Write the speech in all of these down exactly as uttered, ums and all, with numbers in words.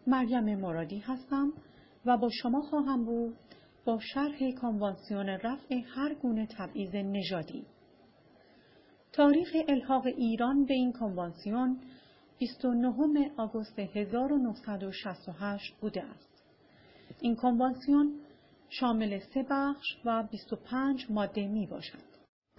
مریم مرادی هستم و با شما خواهم بود با شرح کنوانسیون رفع هر گونه تبعیض نژادی. تاریخ الحاق ایران به این کنوانسیون بیست و نهم آگوست هزار و نهصد و شصت و هشت بوده است. این کنوانسیون شامل سه بخش و بیست و پنج ماده می باشد.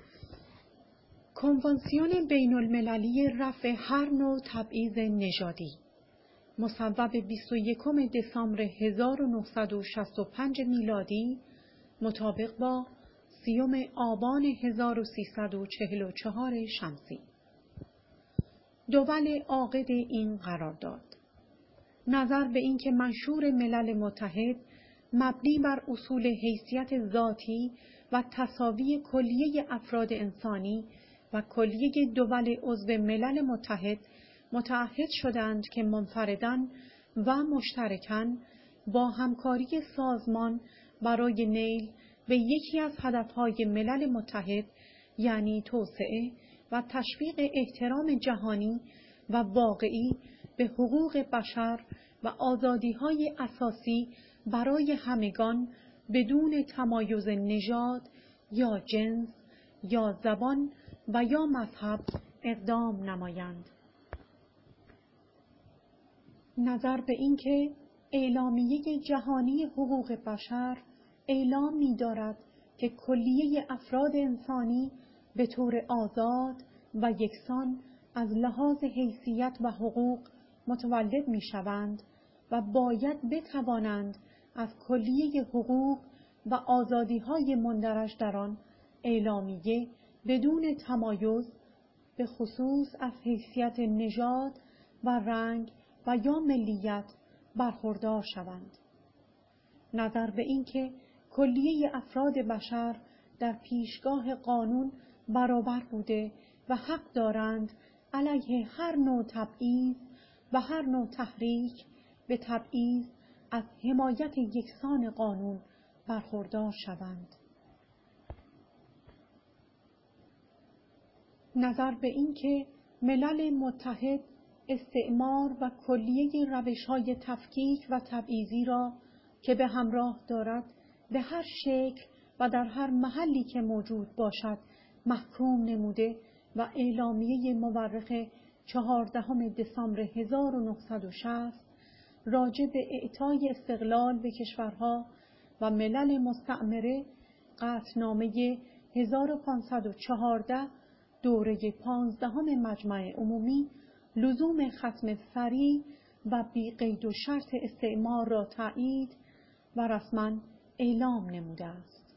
کنوانسیون بین المللی رفع هر نوع تبعیض نژادی مصوب بیست و یکم دسامبر هزار و نهصد و شصت و پنج میلادی مطابق با سیوم آبان هزار و سیصد و چهل و چهار شمسی. دول عاقد این قرارداد: نظر به اینکه منشور ملل متحد مبنی بر اصول حیثیت ذاتی و تساوی کلیه افراد انسانی و کلیه دول عضو ملل متحد متعهد شدند که منفرداً و مشترکاً با همکاری سازمان برای نیل به یکی از هدفهای ملل متحد، یعنی توسعه و تشویق احترام جهانی و واقعی به حقوق بشر و آزادی‌های اساسی برای همگان بدون تمایز نژاد یا جنس یا زبان و یا مذهب اقدام نمایند. نظر به اینکه اعلامیه جهانی حقوق بشر اعلام می‌دارد که کلیه افراد انسانی به طور آزاد و یکسان از لحاظ حیثیت و حقوق متولد می‌شوند و باید بتوانند از کلیه حقوق و آزادی‌های مندرج در آن اعلامیه بدون تمایز به خصوص از حیثیت نژاد و رنگ و یا ملیت برخوردار شوند. نظر به اینکه کلیه افراد بشر در پیشگاه قانون برابر بوده و حق دارند علیه هر نوع تبعیض و هر نوع تحریک به تبعیض از حمایت یکسان قانون برخوردار شوند. نظر به اینکه ملل متحد استعمار و کلیه روش‌های تفکیک و تبعیضی را که به همراه دارد به هر شکل و در هر محلی که موجود باشد محکوم نموده و اعلامیه مورخ چهاردهم دسامبر هزار و نهصد و شصت راجع به اعطای استقلال به کشورها و ملل مستعمره، قطعنامه هزار و پانصد و چهارده دوره پانزدهم مجمع عمومی، لزوم ختم سریع و بی قید و شرط استعمار را تایید و رسما اعلام نموده است.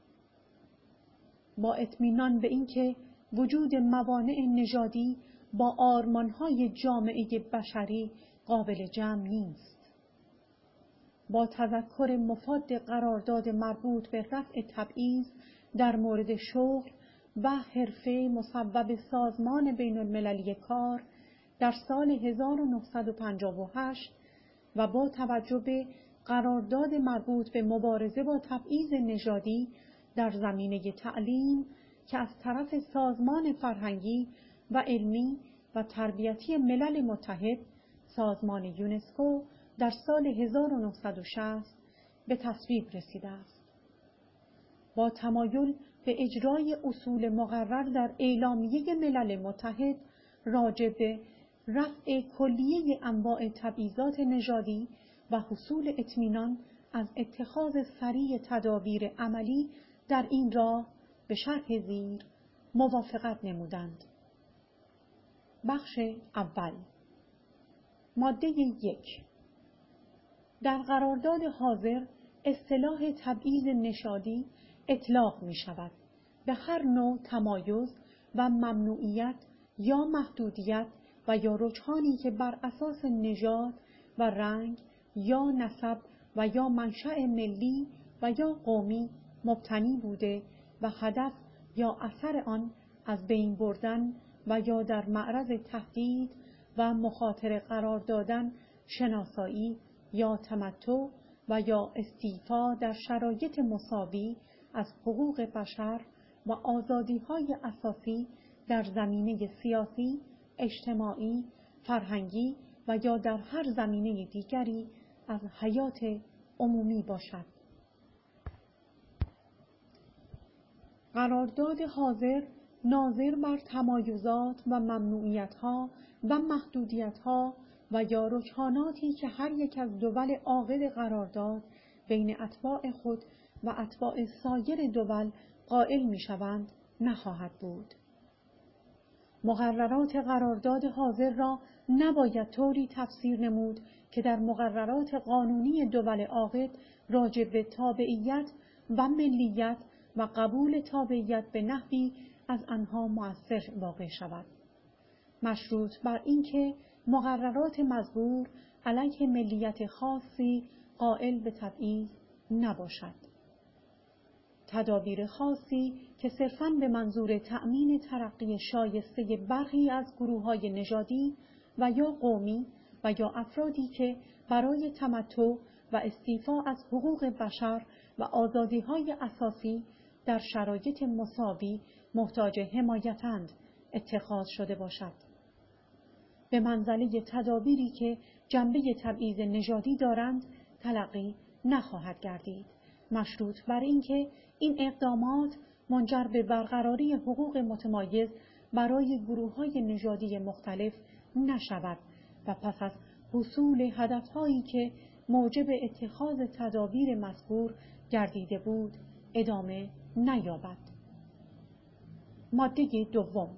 با اطمینان به اینکه وجود موانع نژادی با آرمان‌های جامعه بشری قابل جمع نیست. با تذکر مفاد قرارداد مربوط به رفع تبعیض در مورد شغل و حرفه مصوب سازمان بین المللی کار در سال هزار و نهصد و پنجاه و هشت و با توجه به قرارداد مربوط به مبارزه با تبعیض نژادی در زمینه تعلیم که از طرف سازمان فرهنگی و علمی و تربیتی ملل متحد، سازمان یونسکو، در سال هزار و نهصد و شصت به تصویب رسیده است. با تمایل به اجرای اصول مقرر در اعلامیه ملل متحد راجع به رفع کلیه انواع تبعیضات نژادی و حصول اطمینان از اتخاذ سریع تدابیر عملی در این راه به شرح زیر موافقت نمودند. بخش اول. ماده یک. در قرارداد حاضر اصطلاح تبعیض نژادی اطلاق می شود به هر نوع تمایز و ممنوعیت یا محدودیت و یا رجحانی که بر اساس نژاد و رنگ یا نسب و یا منشأ ملی و یا قومی مبتنی بوده و هدف یا اثر آن از بین بردن و یا در معرض تهدید و مخاطره قرار دادن شناسایی یا تمتع و یا استیفا در شرایط مساوی از حقوق بشر و آزادی‌های اساسی در زمینه سیاسی، اجتماعی، فرهنگی و یا در هر زمینه دیگری از حیات عمومی باشد. قرارداد حاضر ناظر بر تمایزات و ممنوعیت‌ها و محدودیت‌ها و یا رجحاناتی که هر یک از دول عاقد قرارداد بین اتباع خود و اتباع سایر دول قائل می‌شوند نخواهد بود. مقررات قرارداد حاضر را نباید طوری تفسیر نمود که در مقررات قانونی دول عاقد راجع به تابعیت و ملیت و قبول تابعیت به نحوی از آنها مؤثر واقع شود، مشروط بر اینکه مقررات مذکور علیه ملیت خاصی قائل به تبعیض نباشد. تدابیر خاصی که صرفاً به منظور تأمین ترقی شایسته برخی از گروه‌های نژادی و یا قومی و یا افرادی که برای تمتع و استیفا از حقوق بشر و آزادی‌های اساسی در شرایط مساوی محتاج حمایتند اتخاذ شده باشد. به منزله تدابیری که جنبه تبعیض نژادی دارند تلقی نخواهد گردید، مشروط بر اینکه این اقدامات منجر به برقراری حقوق متمایز برای گروه‌های نژادی مختلف نشود و پس از حصول هدفهایی که موجب اتخاذ تدابیر مذکور گردیده بود ادامه نیابد. ماده دوم،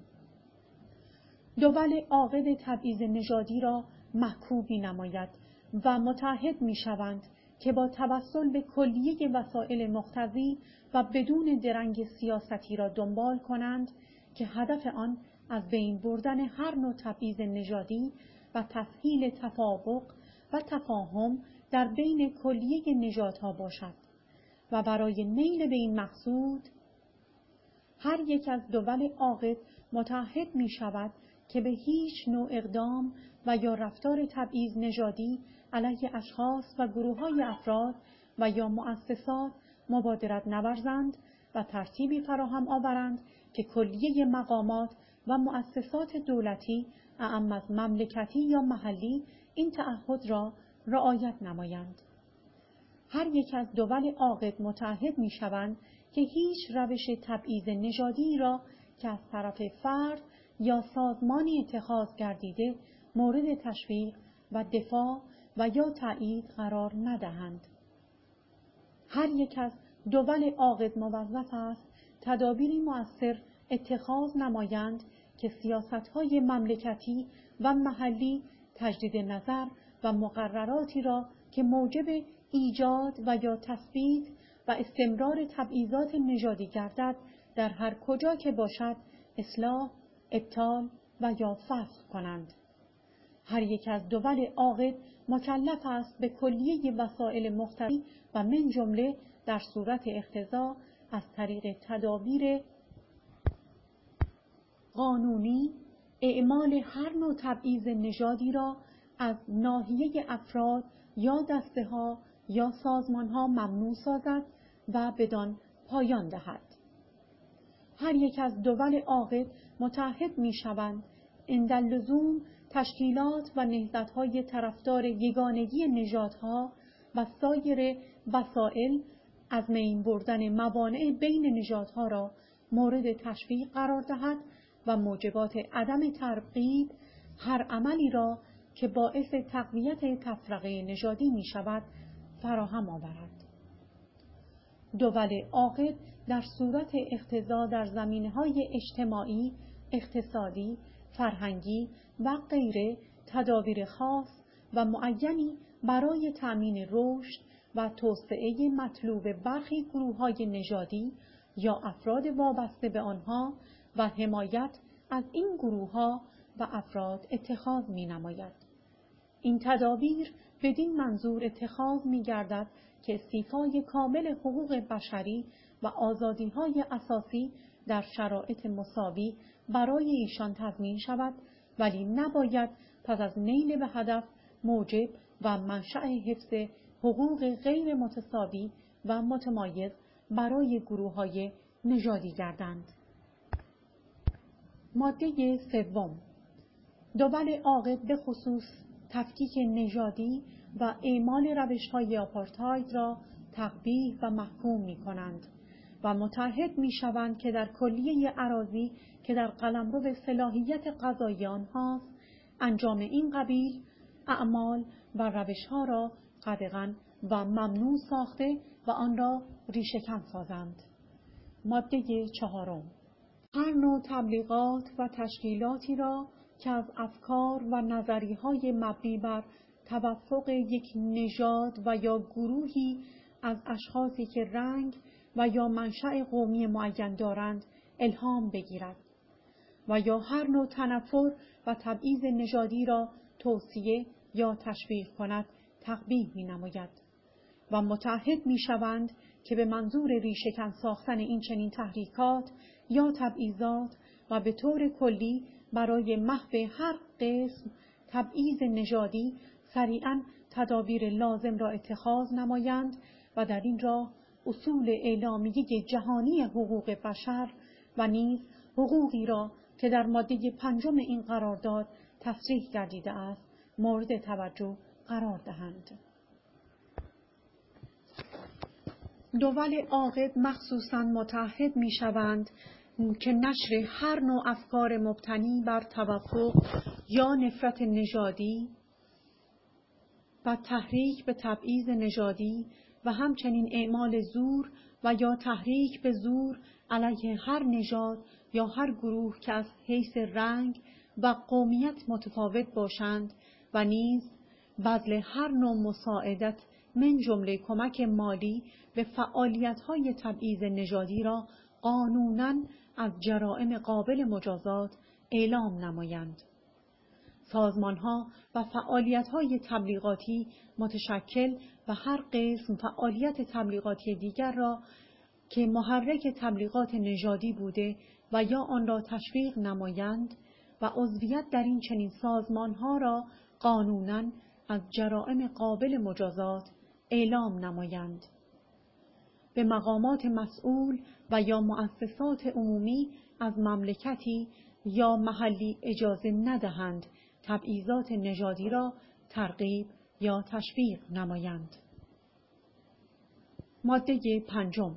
دول عاقد تبعیض نژادی را محکوم نماید و متعهد می‌شوند که با توسل به کلیه وسایل مقتضی و بدون درنگ سیاستی را دنبال کنند که هدف آن از بین بردن هر نوع تبعیض نژادی و تسهیل تفاوق و تفاهم در بین کلیه نژادها باشد و برای نیل به این مقصود هر یک از دول عاقد متعهد می شود که به هیچ نوع اقدام و یا رفتار تبعیض نژادی علیه اشخاص و گروه‌های افراد و یا مؤسسات مبادرت نورزند و ترتیبی فراهم آورند که کلیه مقامات و مؤسسات دولتی اعم از مملکتی یا محلی این تعهد را رعایت نمایند. هر یک از دول عاقد متعهد می شوند که هیچ روش تبعیض نژادی را که از طرف فرد یا سازمانی اتخاذ گردیده مورد تشویق و دفاع و یا تایید قرار ندهند. هر یک از دول عاقد موظف است تدابیری مؤثر اتخاذ نمایند که سیاست‌های مملکتی و محلی تجدید نظر و مقرراتی را که موجب ایجاد و یا تثبیت و استمرار تبعیضات نژادی گردد در هر کجا که باشد اصلاح، ابطال و یا فسخ کنند. هر یک از دول عاقد مکلف است به کلیه وسایل مختلف و من جمله در صورت اقتضا از طریق تدابیر قانونی اعمال هر نوع تبعیض نژادی را از ناحیه افراد یا دسته‌ها یا سازمان‌ها ممنوع سازد و بدان پایان دهد. هر یک از دول عاقد متعهد می‌شوند عنداللزوم تشکیلات و نهضت‌های طرفدار یگانگی نژادها و سایر وسائل از میان بردن موانع بین نژادها را مورد تشویق قرار دهد و موجبات عدم ترغیب هر عملی را که باعث تقویت تفرقه نژادی می شود فراهم آورد. دول عاقد در صورت اقتضا در زمینه‌های اجتماعی، اقتصادی، فرهنگی و غیره تدابیر خاص و معینی برای تأمین رشد و توسعه مطلوب برخی گروه‌های نژادی یا افراد وابسته به آنها و حمایت از این گروه‌ها و افراد اتخاذ می‌نماید. این تدابیر بدین منظور اتخاذ می‌گردد که استیفای کامل حقوق بشری و آزادی‌های اساسی در شرایط مساوی برای ایشان تضمین شود، ولی نباید پس از نیل به هدف موجب و منشأ حفظ حقوق غیر متساوی و متمایز برای گروه‌های نژادی گردند. ماده سوم، دول عاقد به خصوص تفکیک نژادی و اعمال روش‌های آپارتاید را تقبیح و محکوم می‌کنند و متعهد می‌شوند که در کلیه اراضی که در قلمرو صلاحیت قضایی آنهاست، انجام این قبیل اعمال و روش‌ها را قدغن و ممنوع ساخته و آن را ریشه‌کن سازند. ماده چهارم. هر نوع تبلیغات و تشکیلاتی را که از افکار و نظریه‌های مبنی بر توافق یک نژاد و یا گروهی از اشخاصی که رنگ و یا منشأ قومی معین دارند الهام بگیرد و یا هر نوع تنفر و تبعیض نژادی را توصیه یا تشویق کند تقبیح می‌نماید و متعهد می‌شوند که به منظور ریشه‌کن ساختن این چنین تحریکات یا تبعیضات و به طور کلی برای محو هر قسم تبعیض نژادی سریعاً تدابیر لازم را اتخاذ نمایند و در این راه اصول اعلامیه جهانی حقوق بشر و نیز حقوقی را که در ماده پنجم این قرارداد تصریح گردیده است مورد توجه قرار دهند. دول عاقد مخصوصاً متعهد می‌شوند که نشر هر نوع افکار مبتنی بر توافق یا نفرت نژادی و تحریک به تبعیض نژادی و همچنین اعمال زور و یا تحریک به زور علیه هر نژاد یا هر گروه که از حیث رنگ و قومیت متفاوت باشند و نیز بذل هر نوع مساعدت من جمله کمک مالی به فعالیت‌های تبعیض نژادی را قانوناً از جرائم قابل مجازات اعلام نمایند. سازمان‌ها و فعالیت‌های تبلیغاتی متشکل و هر قسم فعالیت تبلیغاتی دیگر را که محرک تبلیغات نژادی بوده و یا آن را تشویق نمایند و عضویت در این چنین سازمان‌ها را قانوناً از جرائم قابل مجازات اعلام نمایند. به مقامات مسئول و یا مؤسسات عمومی از مملکتی یا محلی اجازه ندهند تبعیضات نژادی را ترغیب یا تشویق نمایند. ماده پنجم.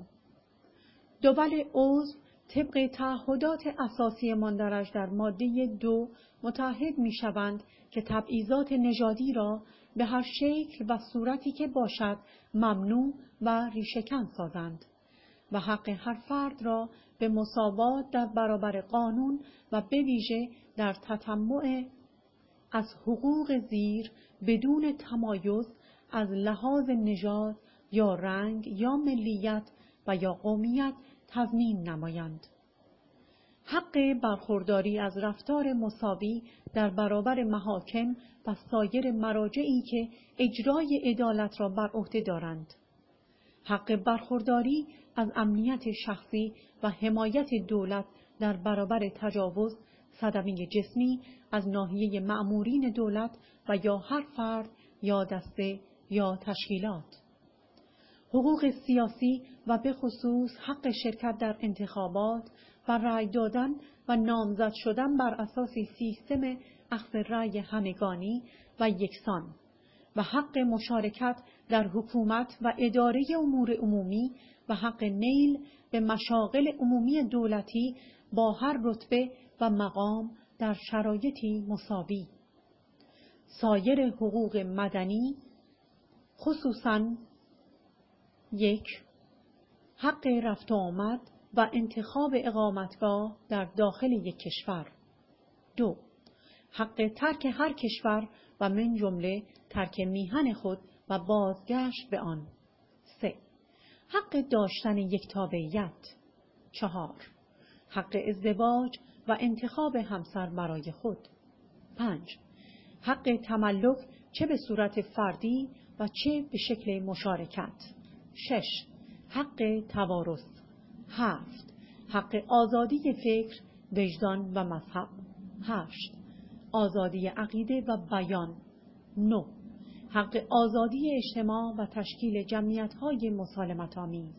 دول عضو طبق تعهدات اساسی ماندرج در ماده دو متعهد می‌شوند که تبعیضات نژادی را به هر شکل و صورتی که باشد ممنوع و ریشه‌کن سازند و حق هر فرد را به مساوات در برابر قانون و به ویژه در تطمع از حقوق زیر بدون تمایز از لحاظ نژاد یا رنگ یا ملیت و یا قومیت تضمین نمایند. حق برخورداری از رفتار مساوی در برابر محاکم و سایر مراجعی که اجرای عدالت را بر عهده دارند. حق برخورداری از امنیت شخصی و حمایت دولت در برابر تجاوز، صدمه جسمی از ناحیه مأمورین دولت و یا هر فرد یا دسته یا تشکیلات. حقوق سیاسی و به خصوص حق شرکت در انتخابات و رأی دادن و نامزد شدن بر اساس سیستم اخذ رأی همگانی و یکسان و حق مشارکت در حکومت و اداره امور عمومی و حق نیل به مشاغل عمومی دولتی با هر رتبه و مقام در شرایطی مساوی. سایر حقوق مدنی خصوصاً یک. حق رفت و آمد و انتخاب اقامتگاه در داخل یک کشور. دو. حق ترک هر کشور و من جمله ترک میهن خود و بازگشت به آن. سه. حق داشتن یک تابعیت. چهار. حق ازدواج و انتخاب همسر برای خود. پنج. حق تملک چه به صورت فردی و چه به شکل مشارکت. شش. حق توارث. هفت. حق آزادی فکر، وجدان و مذهب. هشت. آزادی عقیده و بیان. نه. حق آزادی اجتماع و تشکیل جمعیت‌های مسالمت‌آمیز.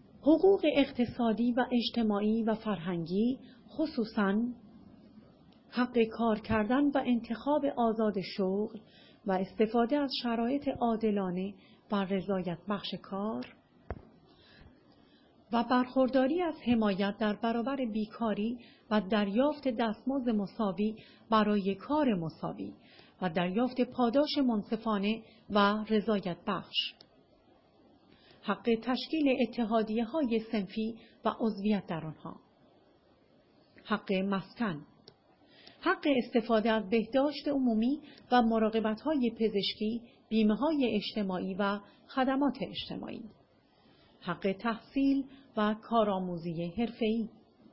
حقوق اقتصادی و اجتماعی و فرهنگی خصوصاً حق کار کردن و انتخاب آزاد شغل و استفاده از شرایط عادلانه و رضایت بخش کار و برخورداری از حمایت در برابر بیکاری و دریافت دستمزد مساوی برای کار مساوی و دریافت پاداش منصفانه و رضایت بخش. حق تشکیل اتحادیه های صنفی و عضویت در آنها. حق مسکن. حق استفاده از بهداشت عمومی و مراقبت های پزشکی، بیمه های اجتماعی و خدمات اجتماعی. حق تحصیل و کارآموزی حرفه‌ای.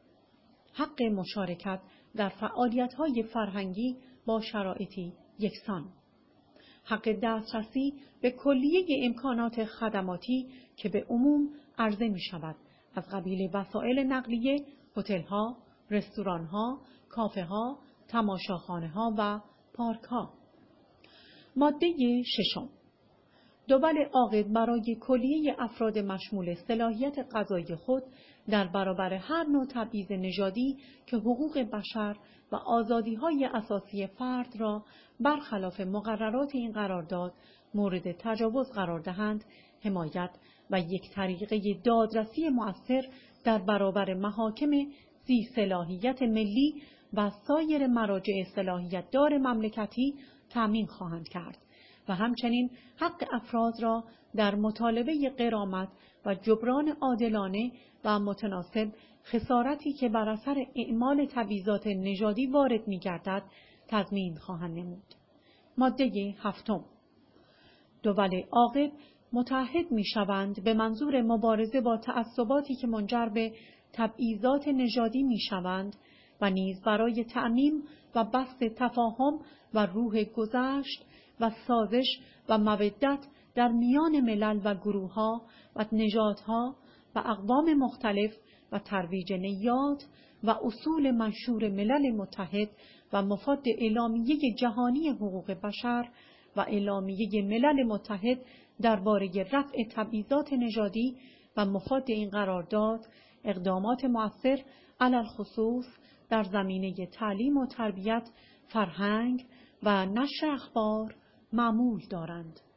حق مشارکت در فعالیت‌های فرهنگی با شرایطی یکسان. حق دسترسی به کلیه امکانات خدماتی که به عموم عرضه می‌شود، از قبیل وسایل نقلیه، هتل‌ها، رستوران‌ها، کافه‌ها، تماشاخانه‌ها و پارک‌ها. ماده ششم. دول عاقد برای کلیه افراد مشمول صلاحیت قضایی خود در برابر هر نوع تبعیض نژادی که حقوق بشر و آزادی‌های اساسی فرد را برخلاف مقررات این قرارداد مورد تجاوز قرار دهند، حمایت و یک طریقه دادرسی مؤثر در برابر محاکم ذی صلاحیت ملی و سایر مراجع صلاحیت دار مملکتی تأمین خواهند کرد و همچنین حق افراد را در مطالبه غرامت و جبران عادلانه و متناسب خسارتی که بر اثر اعمال تبعیضات نژادی وارد می‌گردد تضمین خواهند نمود. ماده هفتم. دول عاقد متعهد می‌شوند به منظور مبارزه با تعصباتی که منجر به تبعیضات نژادی می‌شوند و نیز برای تعمیم و بسط تفاهم و روح گذشت و سازش و مودت در میان ملل و گروه‌ها و نژادها و اقوام مختلف و ترویج نیات و اصول منشور ملل متحد و مفاد اعلامیه جهانی حقوق بشر و اعلامیه ملل متحد درباره رفع تبعیضات نژادی و مفاد این قرارداد اقدامات مؤثر علی الخصوص در زمینه تعلیم و تربیت، فرهنگ و نشر اخبار معمول دارند.